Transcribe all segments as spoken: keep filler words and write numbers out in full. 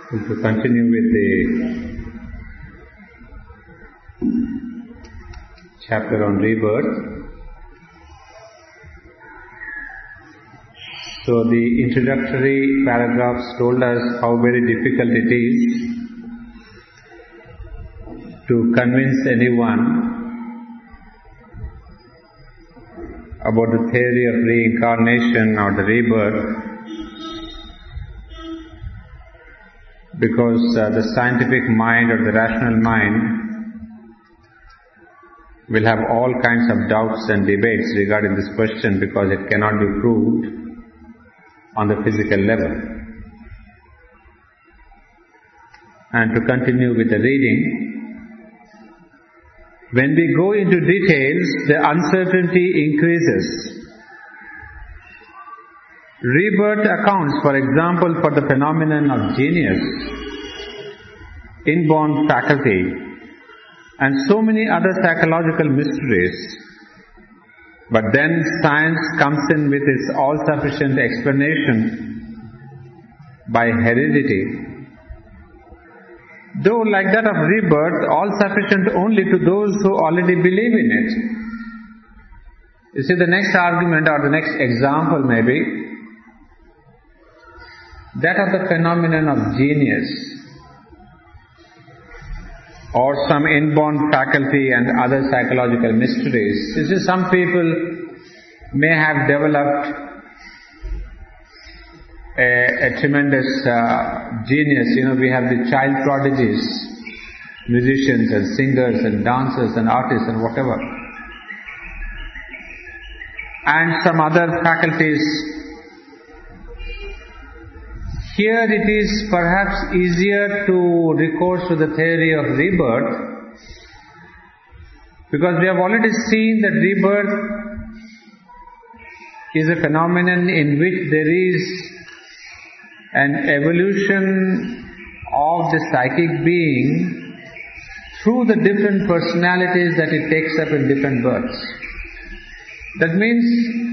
To continue with the chapter on rebirth. So the introductory paragraphs told us how very difficult it is to convince anyone about the theory of reincarnation or the rebirth, because uh, the scientific mind or the rational mind will have all kinds of doubts and debates regarding this question, because it cannot be proved on the physical level. And to continue with the reading, when we go into details, the uncertainty increases. Rebirth accounts, for example, for the phenomenon of genius, inborn faculty, and so many other psychological mysteries. But then science comes in with its all-sufficient explanation by heredity. Though like that of rebirth, all-sufficient only to those who already believe in it. You see, the next argument or the next example may be that of the phenomenon of genius, or some inborn faculty and other psychological mysteries. You see, some people may have developed a, a tremendous uh, genius. You know, we have the child prodigies, musicians and singers and dancers and artists and whatever. And some other faculties. Here it is perhaps easier to recourse to the theory of rebirth, because we have already seen that rebirth is a phenomenon in which there is an evolution of the psychic being through the different personalities that it takes up in different births. That means,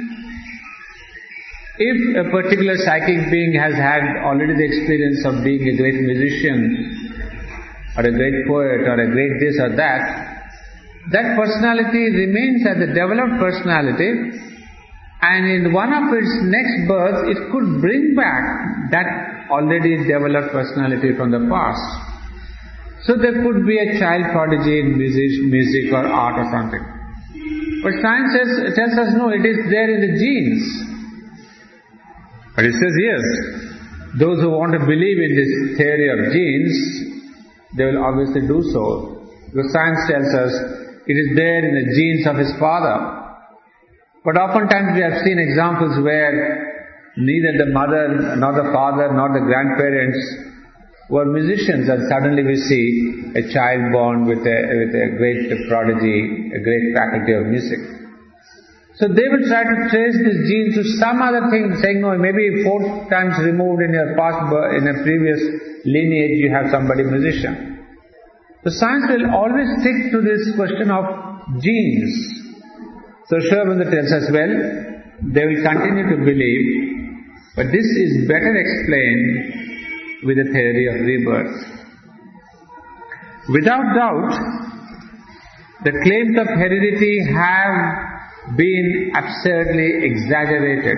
if a particular psychic being has had already the experience of being a great musician, or a great poet, or a great this or that, that personality remains as a developed personality, and in one of its next births, it could bring back that already developed personality from the past. So there could be a child prodigy in music, music or art or something. But science says, tells us no, it is there in the genes. But it says yes, those who want to believe in this theory of genes, they will obviously do so. Because science tells us it is there in the genes of his father. But oftentimes we have seen examples where neither the mother, nor the father, nor the grandparents were musicians, and suddenly we see a child born with a, with a great prodigy, a great faculty of music. So they will try to trace this gene to some other thing, saying, no, maybe four times removed in your past, in a previous lineage you have somebody musician. So science will always stick to this question of genes. So Sri Aurobindo tells us, well, they will continue to believe, but this is better explained with the theory of rebirth. Without doubt, the claims of heredity have been absurdly exaggerated.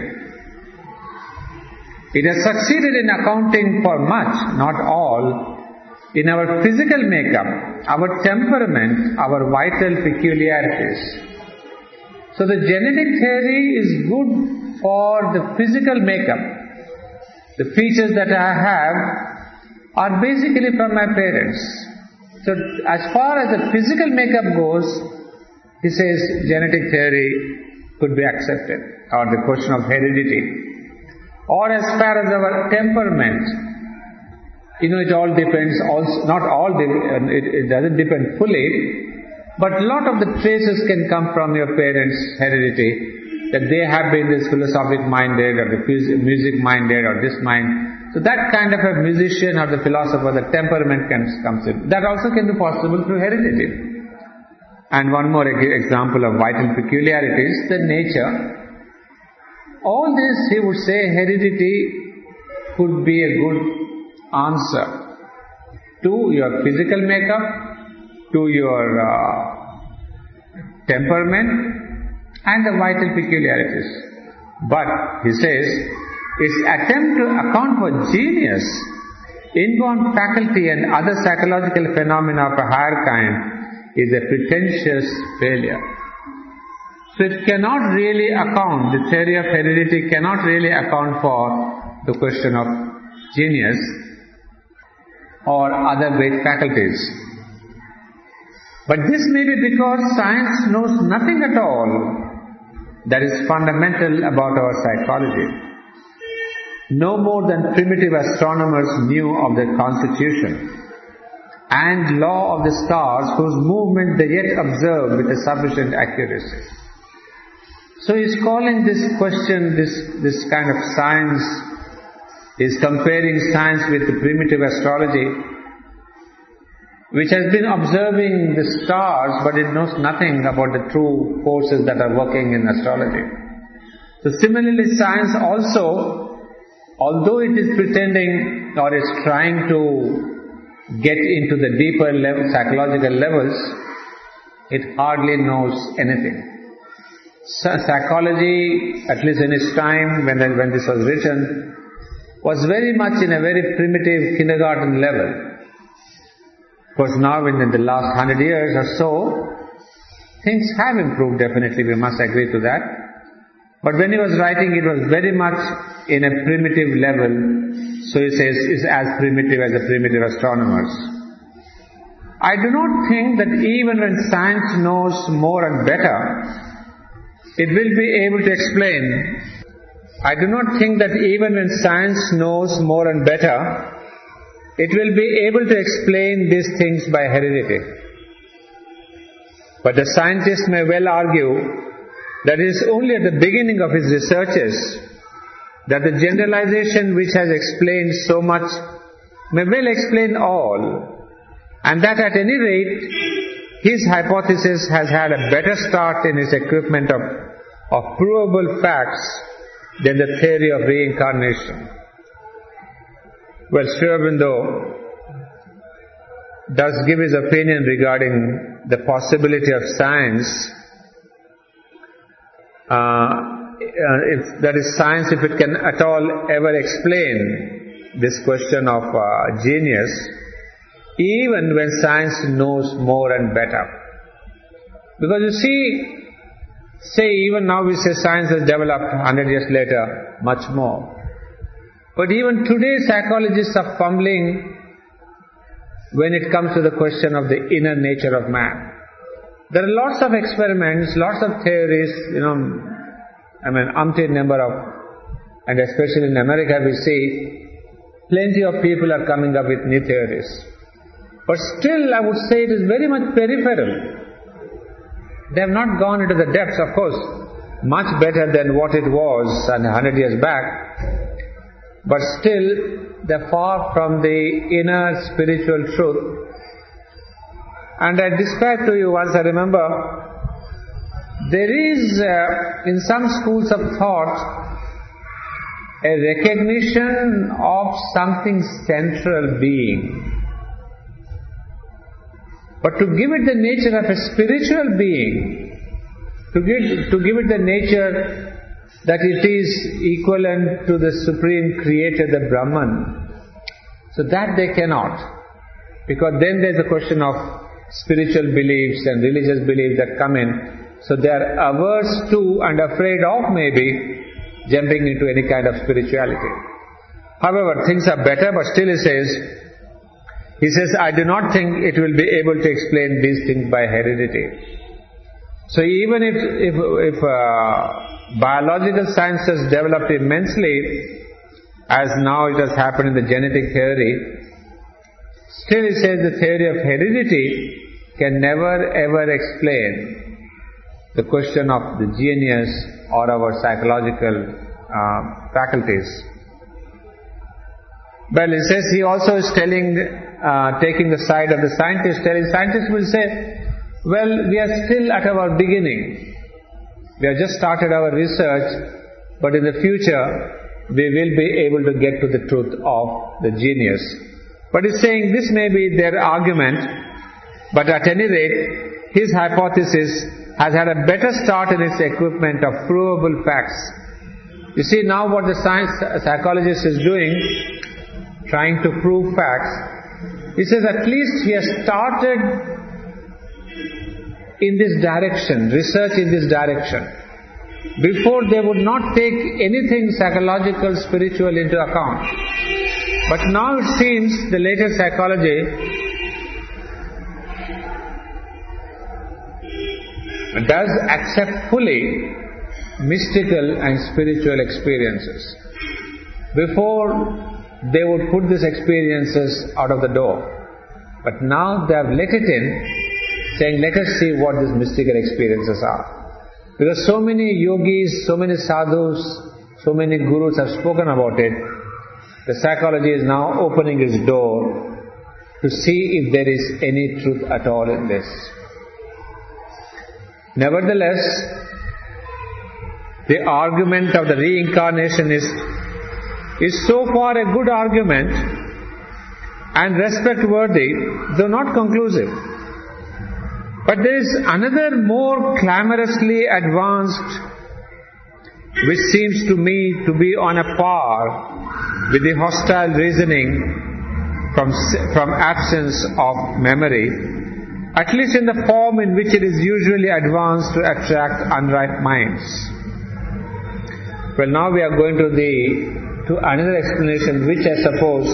It has succeeded in accounting for much, not all, in our physical makeup, our temperament, our vital peculiarities. So the genetic theory is good for the physical makeup. The features that I have are basically from my parents. So as far as the physical makeup goes, he says genetic theory could be accepted, or the question of heredity. Or as far as our temperament, you know, it all depends, also, not all, it, it doesn't depend fully, but a lot of the traces can come from your parents' heredity, that they have been this philosophic minded, or the music minded, or this mind. So that kind of a musician or the philosopher, the temperament can comes in. That also can be possible through heredity. And one more example of vital peculiarities, the nature. All this, he would say, heredity could be a good answer to your physical makeup, to your uh, temperament and the vital peculiarities. But, he says, its attempt to account for genius, inborn faculty and other psychological phenomena of a higher kind is a pretentious failure. So it cannot really account, the theory of heredity cannot really account for the question of genius or other great faculties. But this may be because science knows nothing at all that is fundamental about our psychology. No more than primitive astronomers knew of their constitution and law of the stars whose movement they yet observe with a sufficient accuracy. So he is calling this question, this, this kind of science, he is comparing science with the primitive astrology, which has been observing the stars, but it knows nothing about the true forces that are working in astrology. So similarly, science also, although it is pretending or is trying to get into the deeper level, psychological levels, it hardly knows anything. So psychology, at least in its time when, when this was written, was very much in a very primitive kindergarten level. Of course, now in the last hundred years or so, things have improved definitely, we must agree to that. But when he was writing, it was very much in a primitive level, so he says, is as primitive as the primitive astronomers. I do not think that even when science knows more and better, it will be able to explain. I do not think that even when science knows more and better, it will be able to explain these things by heredity. But the scientist may well argue that it is only at the beginning of his researches that the generalization which has explained so much may well explain all, and that at any rate his hypothesis has had a better start in its equipment of, of provable facts than the theory of reincarnation. Well, Sri Aurobindo does give his opinion regarding the possibility of science, uh, if that is science, if it can at all ever explain this question of uh, genius, even when science knows more and better. Because you see, say even now we say science has developed one hundred years later, much more. But even today psychologists are fumbling when it comes to the question of the inner nature of man. There are lots of experiments, lots of theories, you know, I mean, umpteen number of, and especially in America we see, plenty of people are coming up with new theories. But still I would say it is very much peripheral. They have not gone into the depths, of course, much better than what it was a hundred years back. But still, they're far from the inner spiritual truth. And I described to you once, I remember, there is, uh, in some schools of thought, a recognition of something central being. But to give it the nature of a spiritual being, to give, to give it the nature that it is equivalent to the supreme creator, the Brahman, so that they cannot. Because then there's a question of spiritual beliefs and religious beliefs that come in. So they are averse to and afraid of maybe jumping into any kind of spirituality. However, things are better, but still he says, he says, I do not think it will be able to explain these things by heredity. So even if, if, if uh, biological science has developed immensely, as now it has happened in the genetic theory, still he says the theory of heredity can never ever explain the question of the genius or our psychological uh, faculties. Well, he says he also is telling, uh, taking the side of the scientist, telling scientists will say, well, we are still at our beginning. We have just started our research, but in the future, we will be able to get to the truth of the genius. But he's saying this may be their argument, but at any rate, his hypothesis has had a better start in its equipment of provable facts. You see now what the science psychologist is doing, trying to prove facts. He says at least he has started in this direction, research in this direction. Before they would not take anything psychological, spiritual into account. But now it seems the latest psychology does accept fully mystical and spiritual experiences. Before they would put these experiences out of the door. But now they have let it in, saying let us see what these mystical experiences are. Because so many yogis, so many sadhus, so many gurus have spoken about it, the psychology is now opening its door to see if there is any truth at all in this. Nevertheless, the argument of the reincarnationist is so far a good argument and respect-worthy, though not conclusive. But there is another more clamorously advanced, which seems to me to be on a par with the hostile reasoning from, from absence of memory, at least in the form in which it is usually advanced to attract unripe minds. Well, now we are going to the to another explanation, which I suppose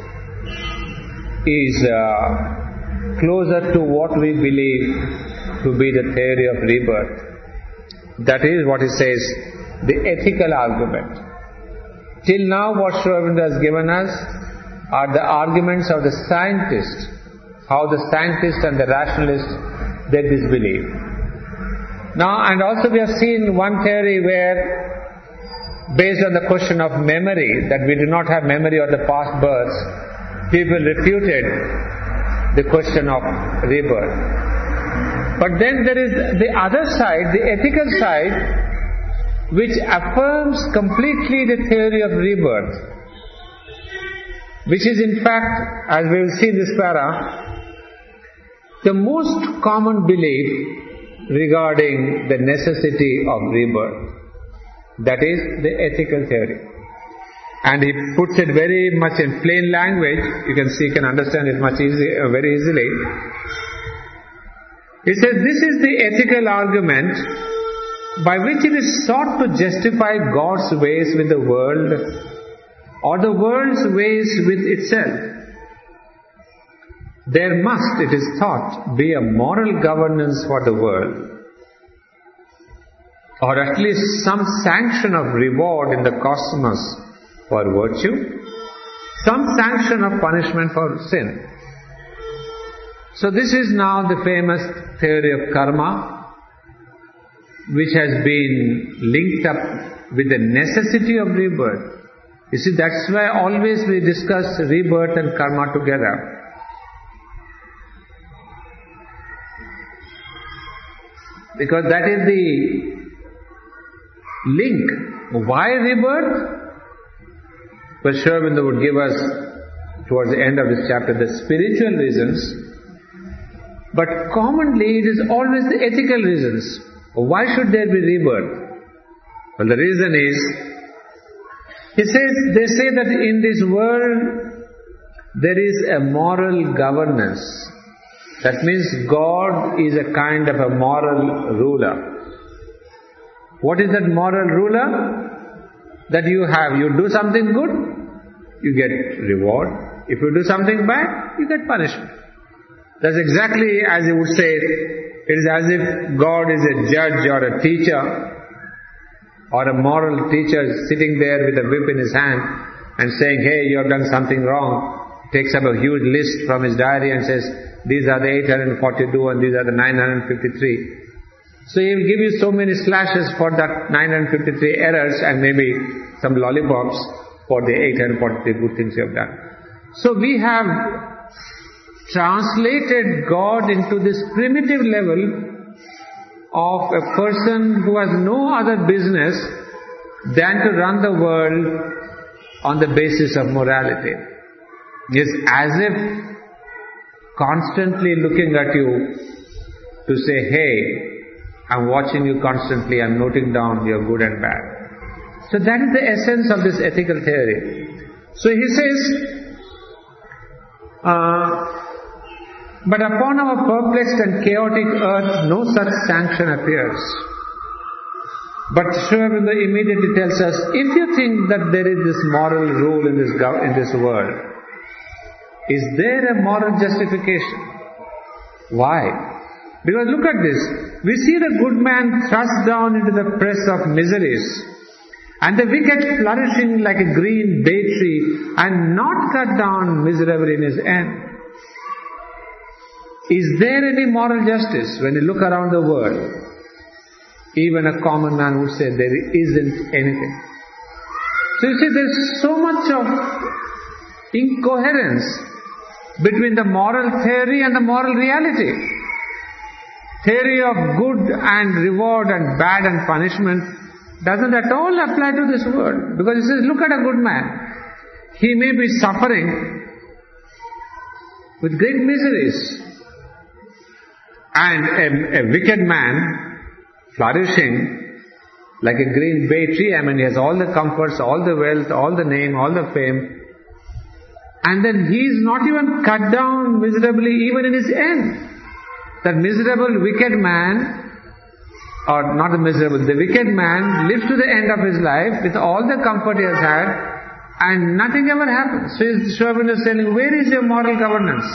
is uh, closer to what we believe to be the theory of rebirth. That is what he says, the ethical argument. Till now what Sri Aurobindo has given us are the arguments of the scientist, how the scientist and the rationalist, they disbelieve. Now, and also we have seen one theory where, based on the question of memory, that we do not have memory of the past births, people refuted the question of rebirth. But then there is the other side, the ethical side, which affirms completely the theory of rebirth, which is in fact, as we will see in this para, the most common belief regarding the necessity of rebirth. That is the ethical theory. And he puts it very much in plain language. You can see, you can understand it much easy, uh, very easily. He says this is the ethical argument by which it is sought to justify God's ways with the world or the world's ways with itself. There must, it is thought, be a moral governance for the world, or at least some sanction of reward in the cosmos for virtue, some sanction of punishment for sin. So this is now the famous theory of karma, which has been linked up with the necessity of rebirth. You see, that's why always we discuss rebirth and karma together. Because that is the link. Why rebirth? But Sri Aurobindo would give us, towards the end of this chapter, the spiritual reasons. But commonly it is always the ethical reasons. Why should there be rebirth? Well, the reason is, he says, they say that in this world there is a moral governance. That means God is a kind of a moral ruler. What is that moral ruler? That you have, you do something good, you get reward. If you do something bad, you get punishment. That's exactly as he would say, it is as if God is a judge or a teacher or a moral teacher sitting there with a whip in his hand and saying, hey, you have done something wrong. Takes up a huge list from his diary and says, these are the eight hundred forty-two and these are the nine hundred fifty-three. So he will give you so many slashes for that nine hundred fifty-three errors and maybe some lollipops for the eight hundred forty-three good things you have done. So we have translated God into this primitive level of a person who has no other business than to run the world on the basis of morality. Is as if constantly looking at you to say, hey, I'm watching you constantly, I'm noting down your good and bad. So that is the essence of this ethical theory. So he says, uh, but upon our perplexed and chaotic earth, no such sanction appears. But Sri Aurobindo immediately tells us, if you think that there is this moral rule in this, in this world, is there a moral justification? Why? Because look at this. We see the good man thrust down into the press of miseries, and the wicked flourishing like a green bay tree and not cut down miserably in his end. Is there any moral justice when you look around the world? Even a common man would say there isn't anything. So you see, there's so much of incoherence between the moral theory and the moral reality. Theory of good and reward and bad and punishment doesn't at all apply to this world. Because it says, look at a good man. He may be suffering with great miseries. And a, a wicked man flourishing like a green bay tree. I mean, he has all the comforts, all the wealth, all the name, all the fame. And then he is not even cut down miserably even in his end. That miserable wicked man, or not the miserable, the wicked man lives to the end of his life with all the comfort he has had and nothing ever happens. So Sri Aurobindo is telling, where is your moral governance?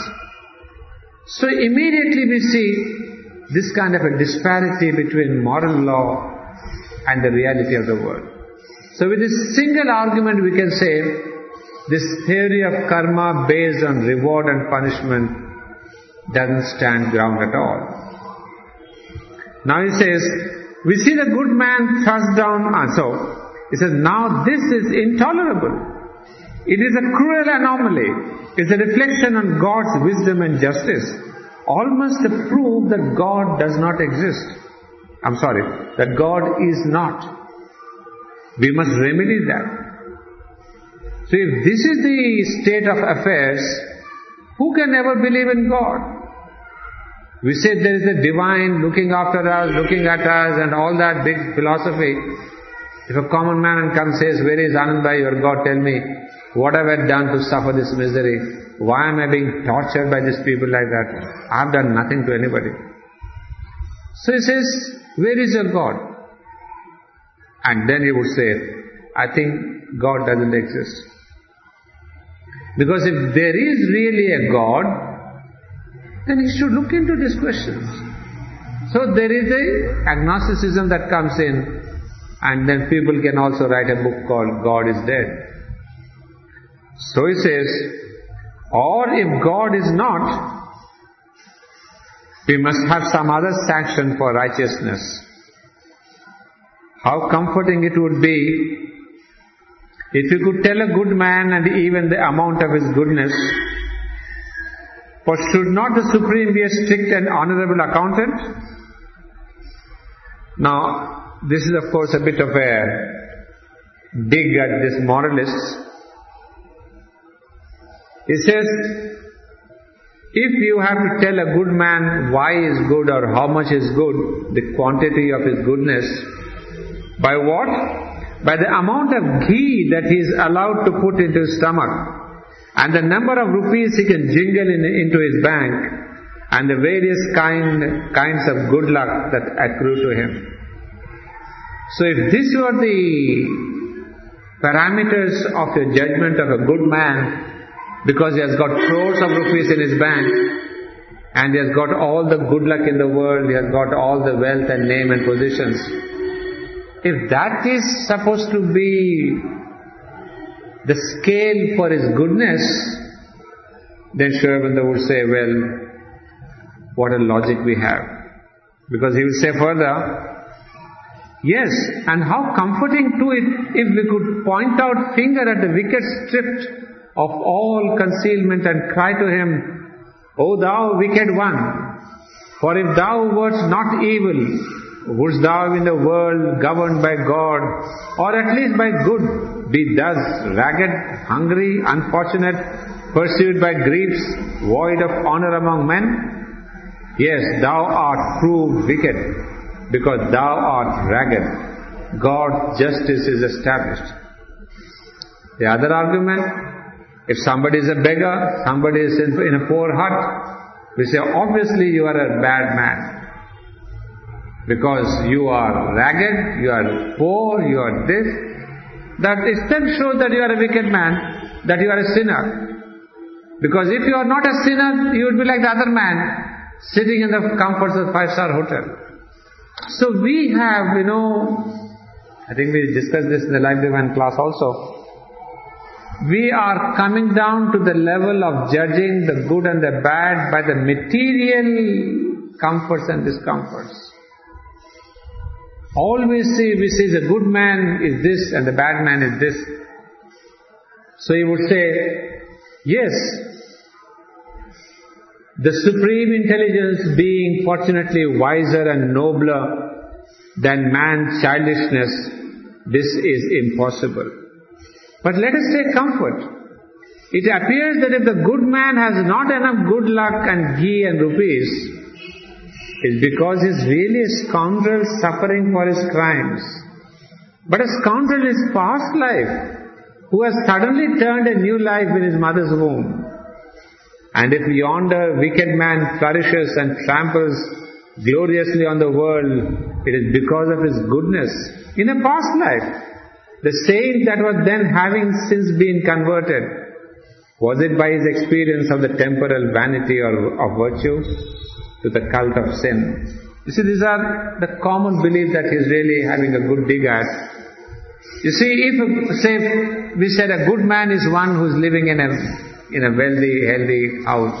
So immediately we see this kind of a disparity between moral law and the reality of the world. So with this single argument we can say, this theory of karma based on reward and punishment doesn't stand ground at all. Now he says, we see the good man thrust down, ah, so he says, now this is intolerable. It is a cruel anomaly. It's a reflection on God's wisdom and justice, almost a proof that God does not exist. I'm sorry, that God is not. We must remedy that. So if this is the state of affairs, who can ever believe in God? We say there is a divine looking after us, looking at us and all that big philosophy. If a common man comes and says, where is Anandbhai, your God, tell me, what have I done to suffer this misery? Why am I being tortured by these people like that? I have done nothing to anybody. So he says, where is your God? And then he would say, I think God doesn't exist. Because if there is really a God, then he should look into these questions. So there is a agnosticism that comes in, and then people can also write a book called God is Dead. So he says, or if God is not, we must have some other sanction for righteousness. How comforting it would be if you could tell a good man and even the amount of his goodness. For should not the Supreme be a strict and honorable accountant? Now, this is of course a bit of a dig at these moralists. He says, if you have to tell a good man why he is good or how much is good, the quantity of his goodness, by what? By the amount of ghee that he is allowed to put into his stomach, and the number of rupees he can jingle in, into his bank, and the various kind, kinds of good luck that accrue to him. So if this were the parameters of your judgment of a good man, because he has got crores of rupees in his bank, and he has got all the good luck in the world, he has got all the wealth and name and positions, if that is supposed to be the scale for his goodness, then Sri Aurobindo would say, well, what a logic we have. Because he will say further, yes, and how comforting too it if we could point out finger at the wicked stripped of all concealment and cry to him, O thou wicked one, for if thou wert not evil, wouldst thou in the world governed by God, or at least by good, be thus ragged, hungry, unfortunate, pursued by griefs, void of honor among men? Yes, thou art proved wicked, because thou art ragged. God's justice is established. The other argument, if somebody is a beggar, somebody is in a poor hut, we say, obviously you are a bad man. Because you are ragged, you are poor, you are this. That itself shows that you are a wicked man, that you are a sinner. Because if you are not a sinner, you would be like the other man, sitting in the comforts of five-star hotel. So we have, you know, I think we discussed this in the Life Divine class also. We are coming down to the level of judging the good and the bad by the material comforts and discomforts. All we see, we see the good man is this and the bad man is this. So you would say, yes, the Supreme Intelligence being fortunately wiser and nobler than man's childishness, this is impossible. But let us take comfort. It appears that if the good man has not enough good luck and ghee and rupees, it's because he's really a scoundrel suffering for his crimes. But a scoundrel is past life, who has suddenly turned a new life in his mother's womb. And if yonder wicked man flourishes and tramples gloriously on the world, it is because of his goodness in a past life. The saint that was then having since been converted, was it by his experience of the temporal vanity or of virtue to the cult of sin? You see, these are the common belief that he is really having a good dig at. You see, if, say, we said a good man is one who is living in a, in a wealthy, healthy house.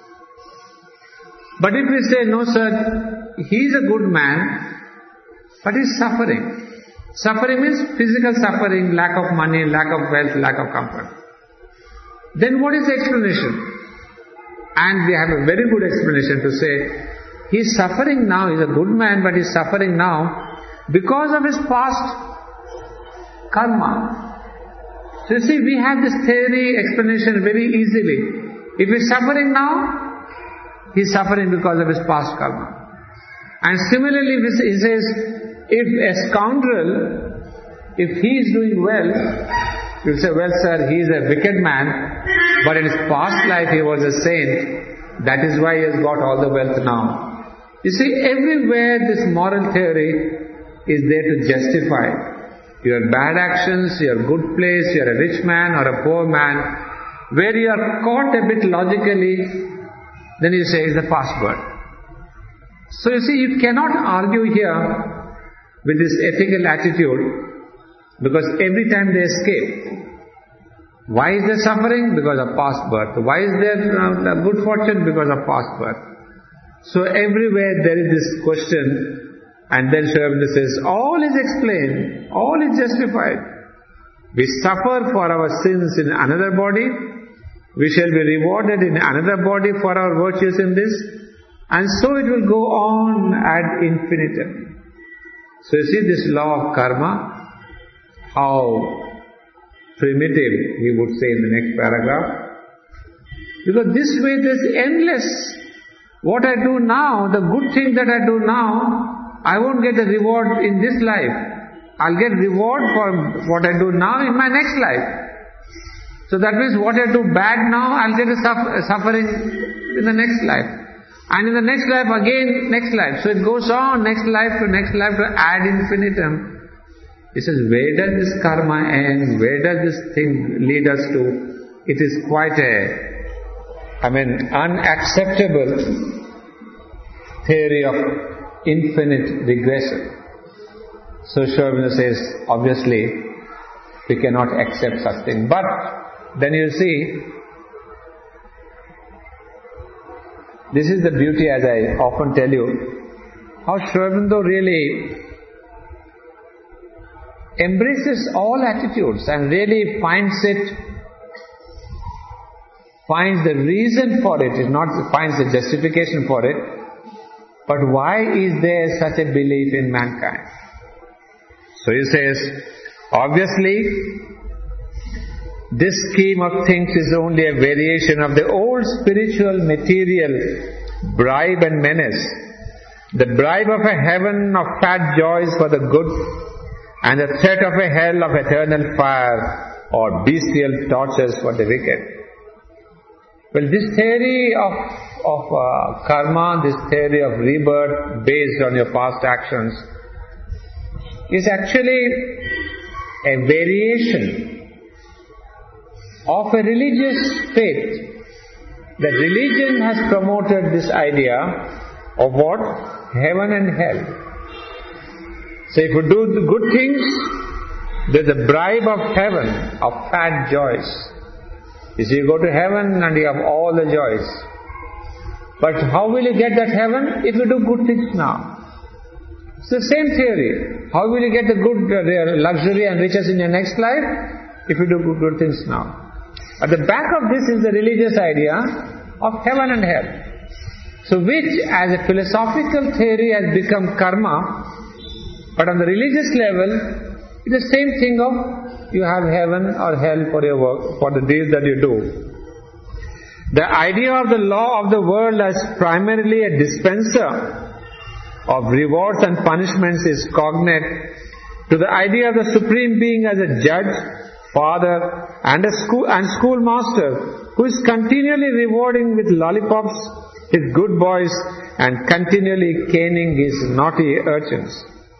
But if we say, no sir, he is a good man, but he is suffering. Suffering means physical suffering, lack of money, lack of wealth, lack of comfort. Then what is the explanation? And we have a very good explanation to say, he is suffering now, he is a good man, but he is suffering now because of his past karma. So you see, we have this theory explanation very easily. If he is suffering now, he is suffering because of his past karma. And similarly, he says, if a scoundrel, if he is doing well, you will say, well sir, he is a wicked man, but in his past life he was a saint, that is why he has got all the wealth now. You see, everywhere this moral theory is there to justify your bad actions, your good place, you are a rich man or a poor man, where you are caught a bit logically, then you say it's the past birth. So you see, you cannot argue here with this ethical attitude, because every time they escape. Why is there suffering? Because of past birth. Why is there uh, good fortune? Because of past birth. So everywhere there is this question, and then Sri Aurobindo says, all is explained, all is justified. We suffer for our sins in another body, we shall be rewarded in another body for our virtues in this, and so it will go on ad infinitum. So you see this law of karma, how primitive he would say in the next paragraph. Because this way there is endless. What I do now, the good thing that I do now, I won't get a reward in this life. I'll get reward for what I do now in my next life. So that means what I do bad now, I'll get a suffer- suffering in the next life. And in the next life again, next life. So it goes on, next life to next life to ad infinitum. He says, where does this karma end? Where does this thing lead us to? It is quite a, I mean, unacceptable theory of infinite regression. So Sri Aurobindo says, obviously, we cannot accept such thing. But then you see, this is the beauty, as I often tell you, how Sri Aurobindo really embraces all attitudes and really finds it, finds the reason for it, it not finds the justification for it, But why is there such a belief in mankind? So he says, obviously, this scheme of things is only a variation of the old spiritual material bribe and menace. The bribe of a heaven of fat joys for the good, and the threat of a hell of eternal fire or bestial tortures for the wicked. Well, this theory of, of uh, karma, this theory of rebirth based on your past actions, is actually a variation of a religious faith. That religion has promoted this idea of what? Heaven and hell. So if you do the good things, there's a bribe of heaven, of fat joys. You see, you go to heaven and you have all the joys. But how will you get that heaven? If you do good things now. It's the same theory. How will you get the good uh, luxury and riches in your next life? If you do good, good things now. At the back of this is the religious idea of heaven and hell. So which as a philosophical theory has become karma, but on the religious level, it's the same thing of you have heaven or hell for your work, for the deeds that you do. The idea of the law of the world as primarily a dispenser of rewards and punishments is cognate to the idea of the Supreme Being as a judge, father and a school and schoolmaster who is continually rewarding with lollipops his good boys and continually caning his naughty urchins.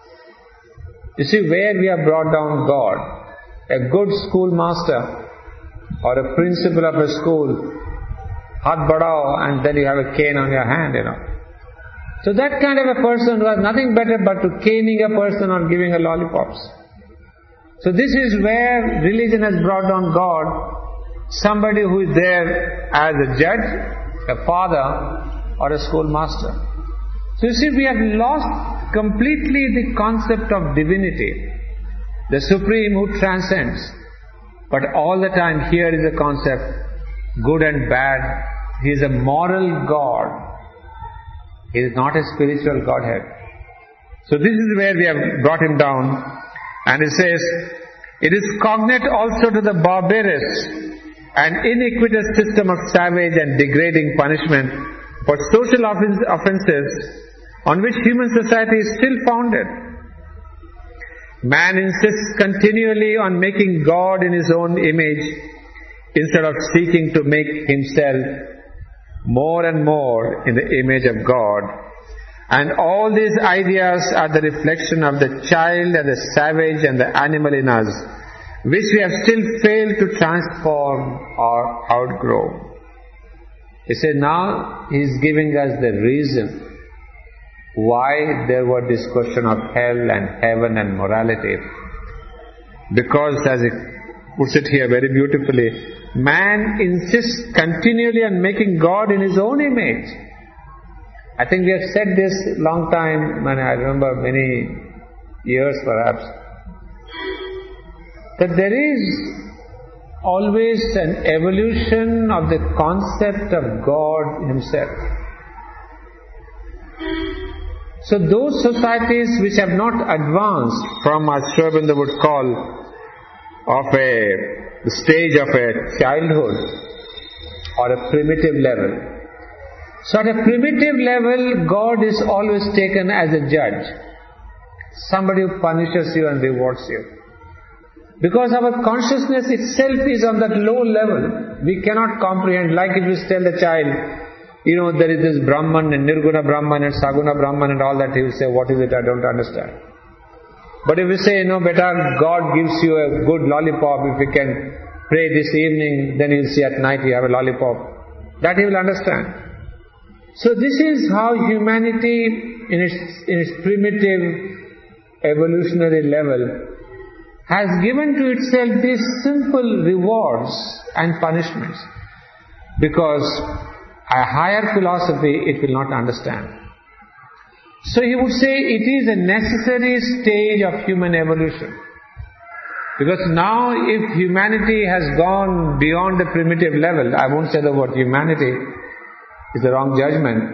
You see where we have brought down God. A good schoolmaster or a principal of a school, hat badao, and then you have a cane on your hand, you know. So that kind of a person who has nothing better but to caning a person or giving a lollipops. So this is where religion has brought down God, somebody who is there as a judge, a father or a schoolmaster. So you see, we have lost completely the concept of divinity, the Supreme who transcends. But all the time here is the concept, good and bad. He is a moral God. He is not a spiritual Godhead. So this is where we have brought him down. And it says, it is cognate also to the barbarous and iniquitous system of savage and degrading punishment for social offences on which human society is still founded. Man insists continually on making God in his own image instead of seeking to make himself more and more in the image of God. And all these ideas are the reflection of the child and the savage and the animal in us, which we have still failed to transform or outgrow. He said now he is giving us the reason why there was this question of hell and heaven and morality. Because as he puts it here very beautifully, man insists continually on making God in his own image. I think we have said this long time, when I remember many years perhaps, that there is always an evolution of the concept of God himself. So those societies which have not advanced from, as Sri Aurobindo would call, of a the stage of a childhood or a primitive level. So at a primitive level, God is always taken as a judge, somebody who punishes you and rewards you. Because our consciousness itself is on that low level. We cannot comprehend, like if you tell the child, you know, there is this Brahman and Nirguna Brahman and Saguna Brahman and all that, he will say, what is it? I don't understand. But if you say, you know, beta, God gives you a good lollipop, if you can pray this evening, then you'll see at night you have a lollipop. That he will understand. So this is how humanity in its, in its primitive evolutionary level has given to itself these simple rewards and punishments. Because a higher philosophy it will not understand. So he would say it is a necessary stage of human evolution. Because now if humanity has gone beyond the primitive level, I won't say the word humanity, it's the wrong judgment.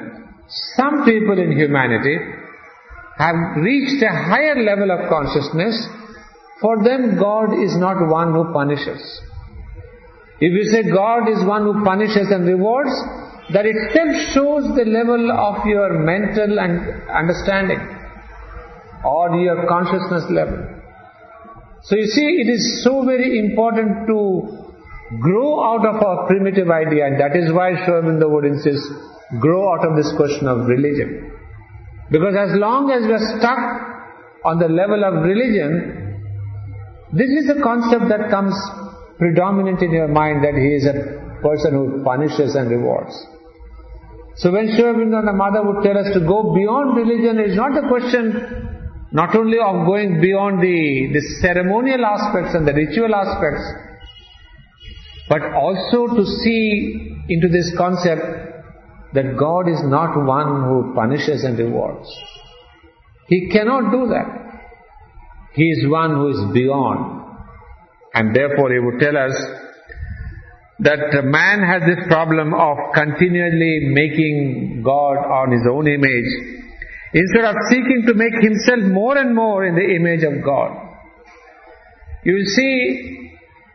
Some people in humanity have reached a higher level of consciousness. For them, God is not one who punishes. If you say God is one who punishes and rewards, that itself shows the level of your mental and understanding or your consciousness level. So you see, it is so very important to grow out of our primitive idea, and that is why Sri Aurobindo would insist, grow out of this question of religion. Because as long as we are stuck on the level of religion, this is a concept that comes predominant in your mind, that he is a person who punishes and rewards. So when Sri Aurobindo and the mother would tell us to go beyond religion, it is not a question not only of going beyond the, the ceremonial aspects and the ritual aspects, but also to see into this concept that God is not one who punishes and rewards. He cannot do that. He is one who is beyond. And therefore he would tell us that man has this problem of continually making God on his own image, instead of seeking to make himself more and more in the image of God. You will see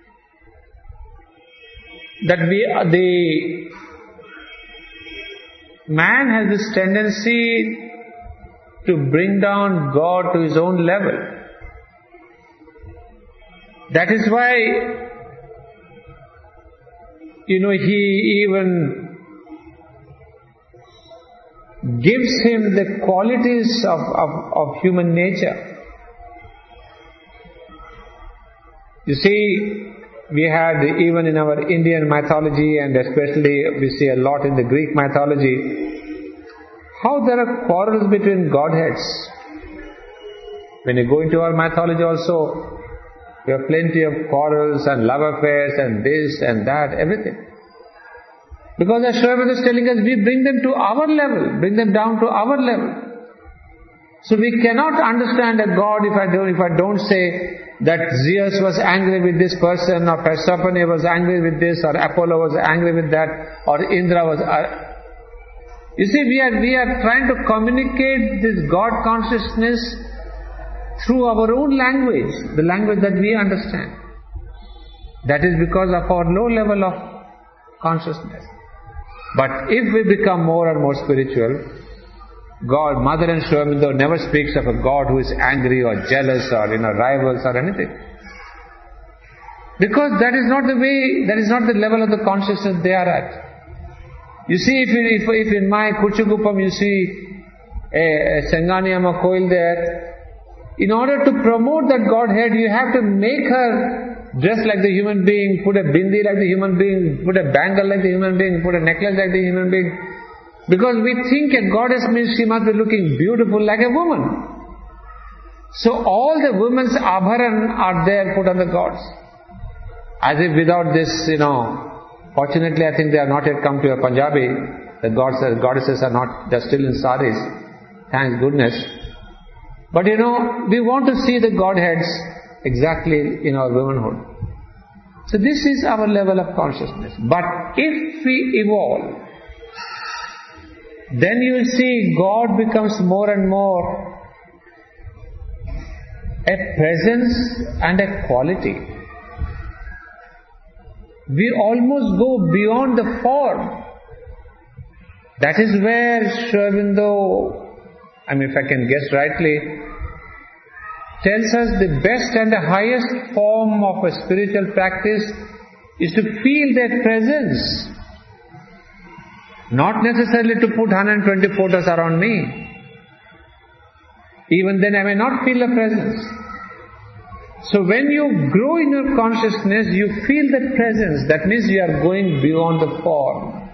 that we, the man has this tendency to bring down God to his own level. That is why, you know, he even gives him the qualities of, of, of human nature. You see, we had even in our Indian mythology, and especially we see a lot in the Greek mythology, how there are quarrels between godheads. When you go into our mythology also, we have plenty of quarrels and love affairs and this and that, everything. Because as Sri Aurobindo is telling us, we bring them to our level, bring them down to our level. So we cannot understand a God if I don't, if I don't say that Zeus was angry with this person, or Persephone was angry with this, or Apollo was angry with that, or Indra was... Uh, you see, we are, we are trying to communicate this God consciousness through our own language, the language that we understand. That is because of our low level of consciousness. But if we become more and more spiritual, God, Mother and Sri Aurobindo never speaks of a God who is angry or jealous or, you know, rivals or anything. Because that is not the way, that is not the level of the consciousness they are at. You see, if, if, if in my Kuchugupam you see a, a Senganiyamma Koil there, in order to promote that Godhead, you have to make her dress like the human being, put a bindi like the human being, put a bangle like the human being, put a necklace like the human being. Because we think a goddess means she must be looking beautiful like a woman. So all the women's abharan are there put on the gods. As if without this, you know, fortunately I think they have not yet come to a Punjabi. The gods, the goddesses are not, they are still in saris. Thank goodness. But you know, we want to see the Godheads exactly in our womanhood. So this is our level of consciousness. But if we evolve, then you will see God becomes more and more a presence and a quality. We almost go beyond the form. That is where Sri Aurobindo, I mean, if I can guess rightly, tells us the best and the highest form of a spiritual practice is to feel their presence. Not necessarily to put one hundred twenty photos around me. Even then I may not feel the presence. So when you grow in your consciousness, you feel the presence. That means you are going beyond the form.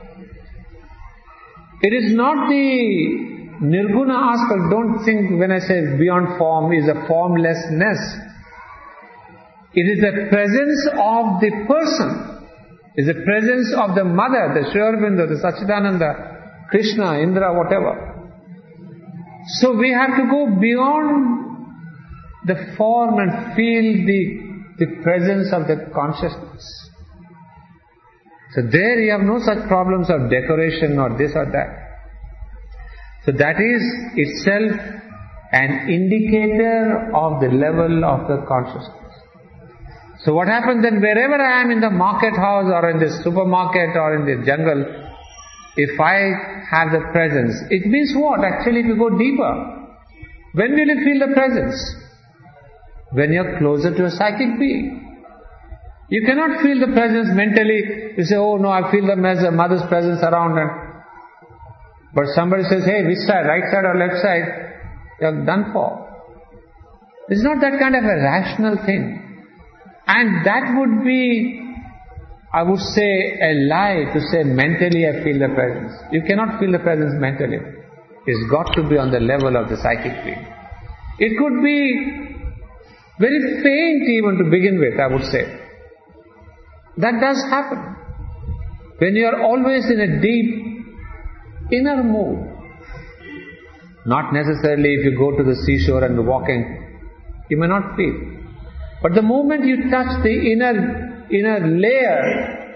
It is not the Nirguna aspect. Don't think when I say beyond form is a formlessness. It is the presence of the person. It is the presence of the mother, the Sri Aurobindo, the Sachidananda, Krishna, Indra, whatever. So we have to go beyond the form and feel the, the presence of the consciousness. So there you have no such problems of decoration or this or that. So that is itself an indicator of the level of the consciousness. So what happens then, wherever I am in the market house or in the supermarket or in the jungle, if I have the presence, it means what? Actually, if you go deeper, when will you feel the presence? When you are closer to a psychic being. You cannot feel the presence mentally. You say, oh no, I feel the mother's presence around. And but somebody says, hey, which side, right side or left side? You are done for. It's not that kind of a rational thing. And that would be, I would say, a lie to say mentally I feel the presence. You cannot feel the presence mentally. It's got to be on the level of the psychic being. It could be very faint even to begin with, I would say. That does happen. When you are always in a deep inner mood. Not necessarily if you go to the seashore and walking, you may not feel. But the moment you touch the inner inner layer,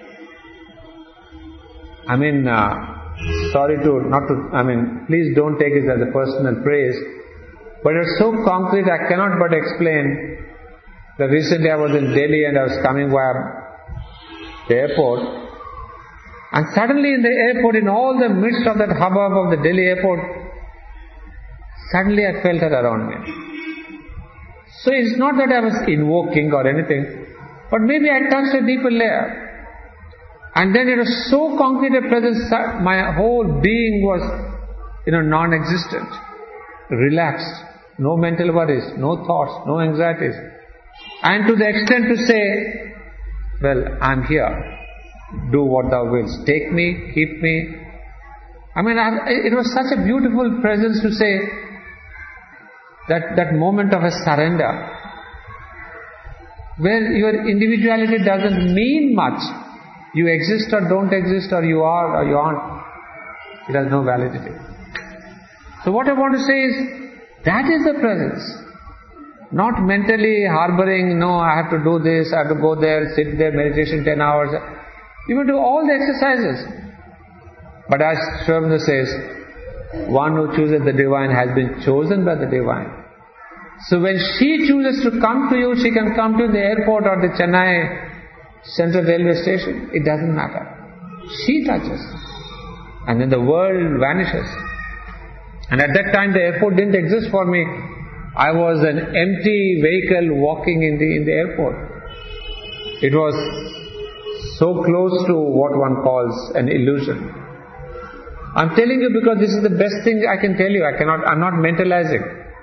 I mean, uh, sorry to, not to, I mean, please don't take it as a personal praise, but it's so concrete I cannot but explain that recently I was in Delhi and I was coming via the airport, and suddenly in the airport, in all the midst of that hubbub of the Delhi airport, suddenly I felt that around me. So it's not that I was invoking or anything, but maybe I touched a deeper layer. And then it was so concrete a presence, my whole being was, you know, non-existent, relaxed, no mental worries, no thoughts, no anxieties. And to the extent to say, well, I'm here, do what thou wilt, take me, keep me. I mean, I, it was such a beautiful presence to say, that, that moment of a surrender, where your individuality doesn't mean much. You exist or don't exist, or you are or you aren't. It has no validity. So what I want to say is, that is the presence. Not mentally harboring, no, I have to do this, I have to go there, sit there, meditation ten hours. You will do all the exercises. But as Sri Aurobindo says, one who chooses the divine has been chosen by the divine. So when she chooses to come to you, she can come to the airport or the Chennai Central Railway Station. It doesn't matter. She touches. And then the world vanishes. And at that time the airport didn't exist for me. I was an empty vehicle walking in the, in the airport. It was so close to what one calls an illusion. I'm telling you because this is the best thing I can tell you. I cannot, I'm not mentalizing.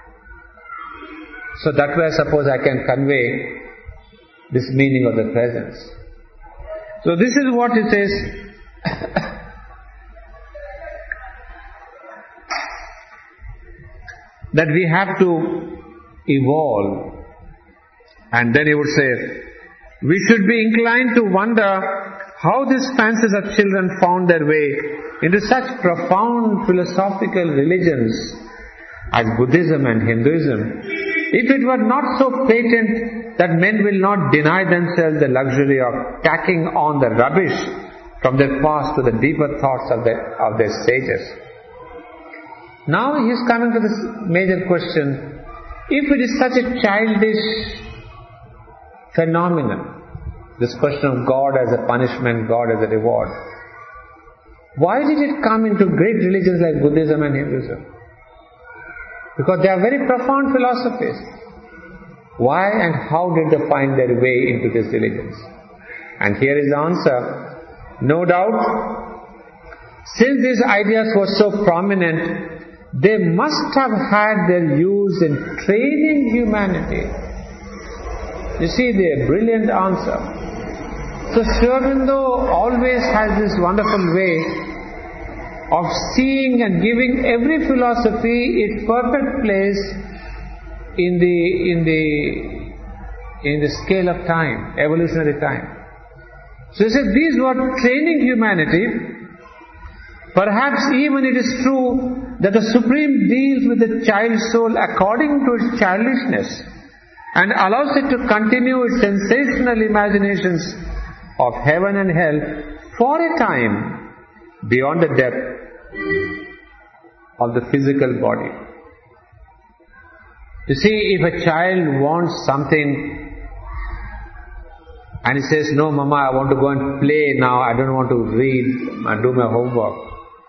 So that way I suppose I can convey this meaning of the presence. So this is what it says. That we have to evolve. And then he would say, we should be inclined to wonder how these fancies of children found their way into such profound philosophical religions as Buddhism and Hinduism, if it were not so patent that men will not deny themselves the luxury of tacking on the rubbish from their past to the deeper thoughts of their, of their sages. Now he is coming to this major question. If it is such a childish phenomenon, this question of God as a punishment, God as a reward, why did it come into great religions like Buddhism and Hinduism? Because they are very profound philosophies. Why and how did they find their way into these religions? And here is the answer. No doubt, since these ideas were so prominent, they must have had their use in training humanity. You see the brilliant answer. So Sri Aurobindo always has this wonderful way of seeing and giving every philosophy its perfect place in the in the in the scale of time, evolutionary time. So he said these were training humanity. Perhaps even it is true that the Supreme deals with the child soul according to its childishness and allows it to continue its sensational imaginations of heaven and hell for a time beyond the depth of the physical body. You see, if a child wants something and he says, no mama, I want to go and play now, I don't want to read and do my homework.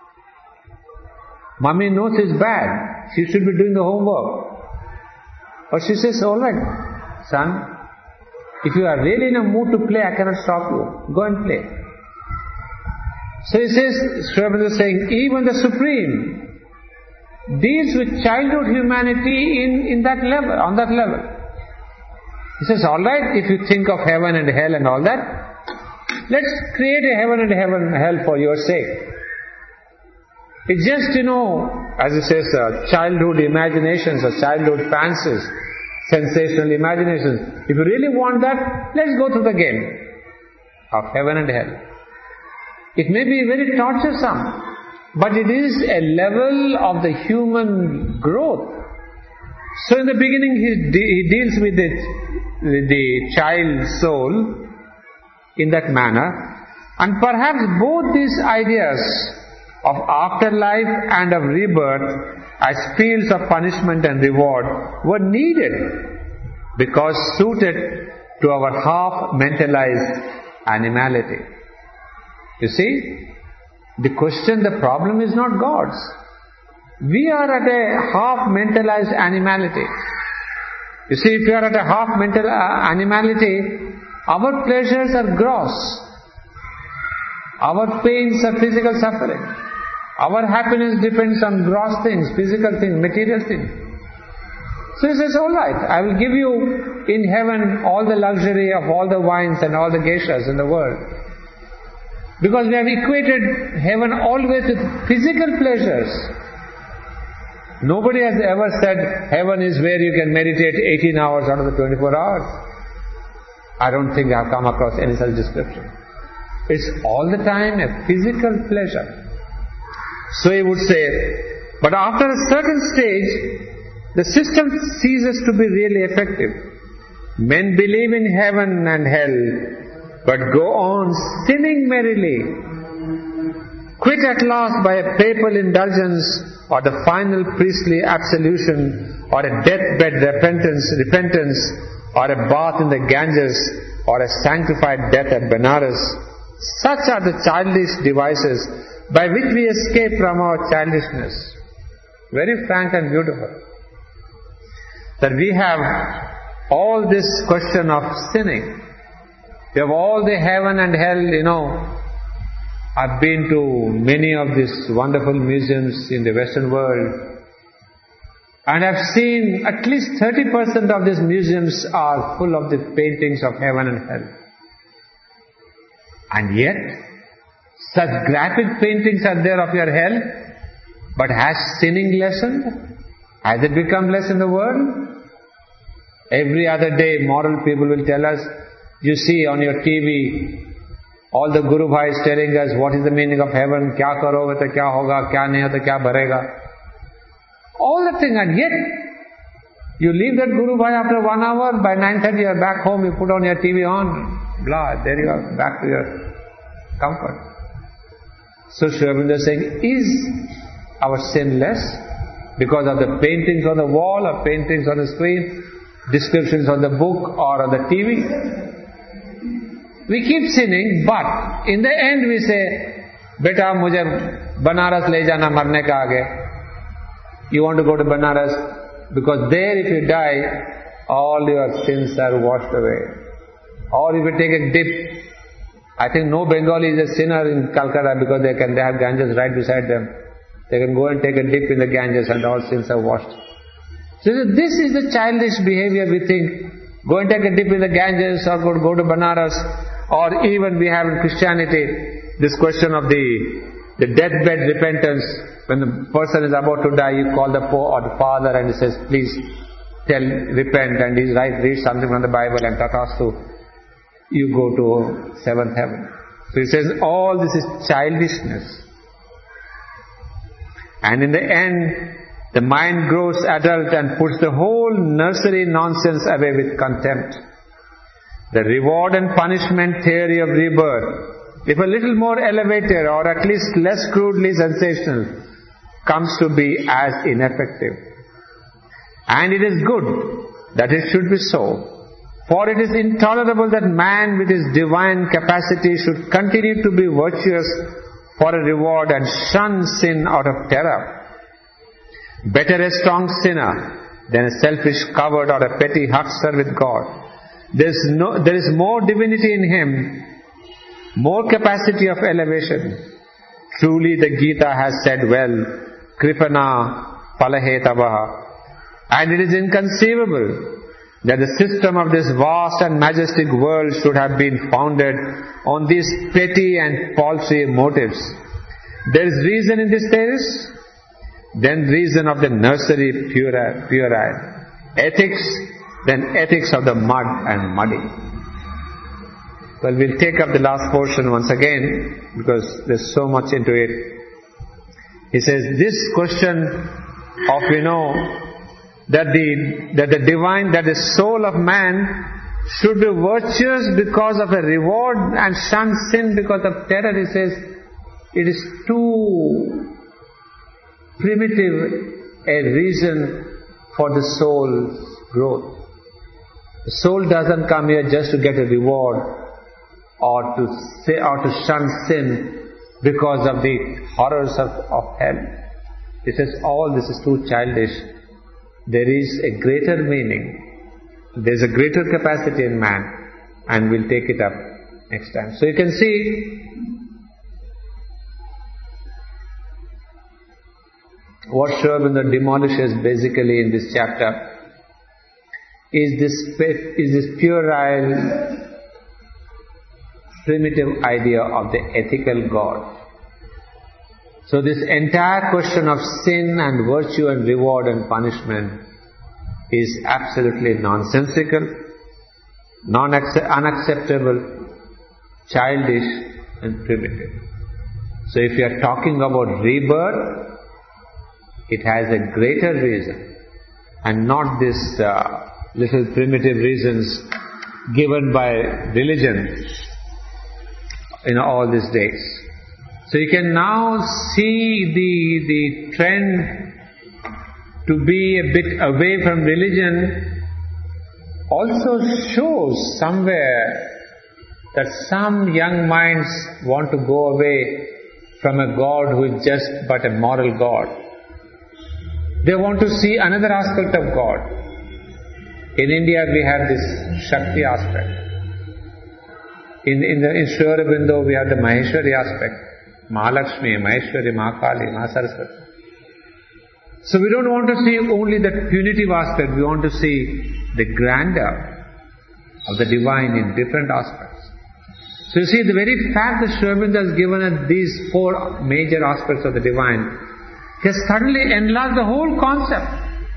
Mommy knows it's bad, she should be doing the homework. But she says, alright, son, if you are really in a mood to play, I cannot stop you. Go and play. So he says, Sri Aurobindo is saying, even the Supreme deals with childhood humanity in, in that level, on that level. He says, alright, if you think of heaven and hell and all that, let's create a heaven and heaven hell for your sake. It's just, you know, as he says, uh, childhood imaginations or childhood fancies, sensational imaginations. If you really want that, let's go through the game of heaven and hell. It may be very torturesome, but it is a level of the human growth. So in the beginning he, de- he deals with the, with the child soul in that manner, and perhaps both these ideas of afterlife and of rebirth as fields of punishment and reward were needed because suited to our half-mentalized animality. You see, the question, the problem is not God's. We are at a half-mentalized animality. You see, if you are at a half-mental animality, our pleasures are gross. Our pains are physical suffering. Our happiness depends on gross things, physical things, material things. So he says, alright, I will give you in heaven all the luxury of all the wines and all the geishas in the world. Because we have equated heaven always with physical pleasures. Nobody has ever said heaven is where you can meditate eighteen hours out of the twenty-four hours. I don't think I have come across any such description. It's all the time a physical pleasure. So he would say, but after a certain stage, the system ceases to be really effective. Men believe in heaven and hell, but go on sinning merrily. Quit at last by a papal indulgence or the final priestly absolution or a deathbed repentance, repentance or a bath in the Ganges or a sanctified death at Benares. Such are the childish devices by which we escape from our childishness. Very frank and beautiful. That we have all this question of sinning. We have all the heaven and hell, you know. I've been to many of these wonderful museums in the Western world, and I've seen at least thirty percent of these museums are full of the paintings of heaven and hell. And yet, such graphic paintings are there of your hell, but has sinning lessened? Has it become less in the world? Every other day, moral people will tell us, you see on your T V, all the Guru Bhais telling us what is the meaning of heaven, kya karoge to kya hoga, kya nahi to kya bharega. All the thing, and yet, you leave that Guru Bhai after one hour, by nine thirty you are back home, you put on your T V on, blah, there you are, back to your comfort. So Sri Aurobindo is saying, is our sin less because of the paintings on the wall or paintings on the screen, descriptions on the book or on the T V? We keep sinning, but in the end we say, Beta, mujhe Banaras le jana marne ka aage. You want to go to Banaras because there if you die, all your sins are washed away. Or if you take a dip, I think no Bengali is a sinner in Calcutta because they can they have Ganges right beside them. They can go and take a dip in the Ganges and all sins are washed. So this is the childish behavior we think. Go and take a dip in the Ganges or go, go to Banaras. Or even we have in Christianity this question of the, the deathbed repentance. When the person is about to die, you call the poor or the father and he says, please tell, repent, and he's right, read something from the Bible and tatastu, you go to seventh heaven. So he says all this is childishness. And in the end, the mind grows adult and puts the whole nursery nonsense away with contempt. The reward and punishment theory of rebirth, if a little more elevated or at least less crudely sensational, comes to be as ineffective. And it is good that it should be so, for it is intolerable that man with his divine capacity should continue to be virtuous for a reward and shun sin out of terror. Better a strong sinner than a selfish coward or a petty huckster with God. There is, no, there is more divinity in him, more capacity of elevation. Truly the Gita has said well, Kripana Palahetavaha. And it is inconceivable that the system of this vast and majestic world should have been founded on these petty and paltry motives. There is reason in this theories, then reason of the nursery puerile, puerile. Ethics, then ethics of the mud and muddy. Well, we'll take up the last portion once again because there's so much into it. He says, this question of, you know, that the, that the divine, that the soul of man should be virtuous because of a reward and shun sin because of terror, he says, it is too primitive a reason for the soul's growth. The soul doesn't come here just to get a reward or to say, or to shun sin because of the horrors of, of hell. He says all this is too childish. There is a greater meaning. There is a greater capacity in man, and we'll take it up next time. So you can see what Sri Aurobindo demolishes basically in this chapter is this is this puerile, primitive idea of the ethical God. So this entire question of sin and virtue and reward and punishment is absolutely nonsensical, non-unacceptable, childish and primitive. So if you are talking about rebirth, it has a greater reason and not this uh, little primitive reasons given by religion in all these days. So you can now see the, the trend to be a bit away from religion also shows somewhere that some young minds want to go away from a God who is just but a moral God. They want to see another aspect of God. In India we have this Shakti aspect. In, in, the, in Sri Aurobindo we have the Maheshwari aspect. Mahalakshmi, Maheshwari, Mahakali, Mahasaraswati. So we don't want to see only that punitive aspect, we want to see the grandeur of the divine in different aspects. So you see, the very fact that Sri Aurobindo has given us these four major aspects of the divine, he has suddenly enlarged the whole concept.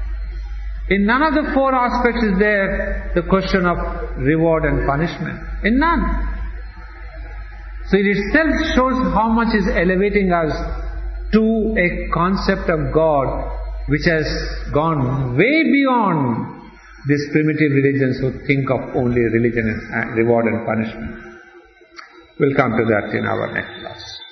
In none of the four aspects is there the question of reward and punishment. In none. So it itself shows how much is elevating us to a concept of God which has gone way beyond these primitive religions who think of only religion and reward and punishment. We'll come to that in our next class.